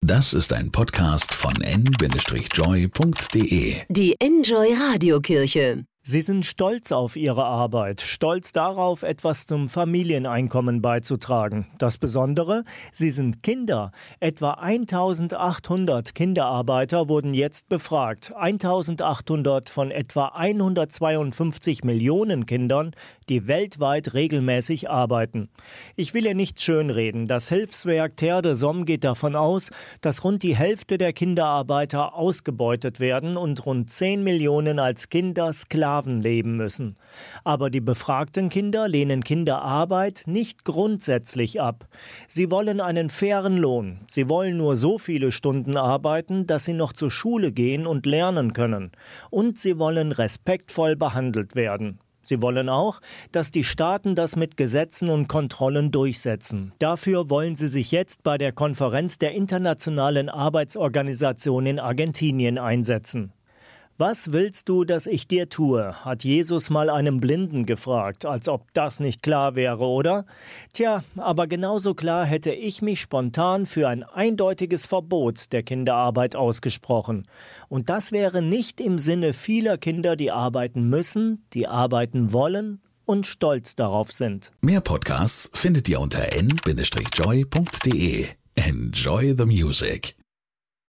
Das ist ein Podcast von n-joy.de. Die Enjoy Radiokirche. Sie sind stolz auf ihre Arbeit, stolz darauf, etwas zum Familieneinkommen beizutragen. Das Besondere, sie sind Kinder. Etwa 1800 Kinderarbeiter wurden jetzt befragt. 1800 von etwa 152 Millionen Kindern, die weltweit regelmäßig arbeiten. Ich will hier nichts schönreden. Das Hilfswerk Terre des Hommes geht davon aus, dass rund die Hälfte der Kinderarbeiter ausgebeutet werden und rund 10 Millionen als Kinder Sklaven leben müssen. Aber die befragten Kinder lehnen Kinderarbeit nicht grundsätzlich ab. Sie wollen einen fairen Lohn. Sie wollen nur so viele Stunden arbeiten, dass sie noch zur Schule gehen und lernen können. Und sie wollen respektvoll behandelt werden. Sie wollen auch, dass die Staaten das mit Gesetzen und Kontrollen durchsetzen. Dafür wollen sie sich jetzt bei der Konferenz der Internationalen Arbeitsorganisation in Argentinien einsetzen. Was willst du, dass ich dir tue, hat Jesus mal einem Blinden gefragt, als ob das nicht klar wäre, oder? Tja, aber genauso klar hätte ich mich spontan für ein eindeutiges Verbot der Kinderarbeit ausgesprochen. Und das wäre nicht im Sinne vieler Kinder, die arbeiten müssen, die arbeiten wollen und stolz darauf sind. Mehr Podcasts findet ihr unter n-joy.de. Enjoy the music.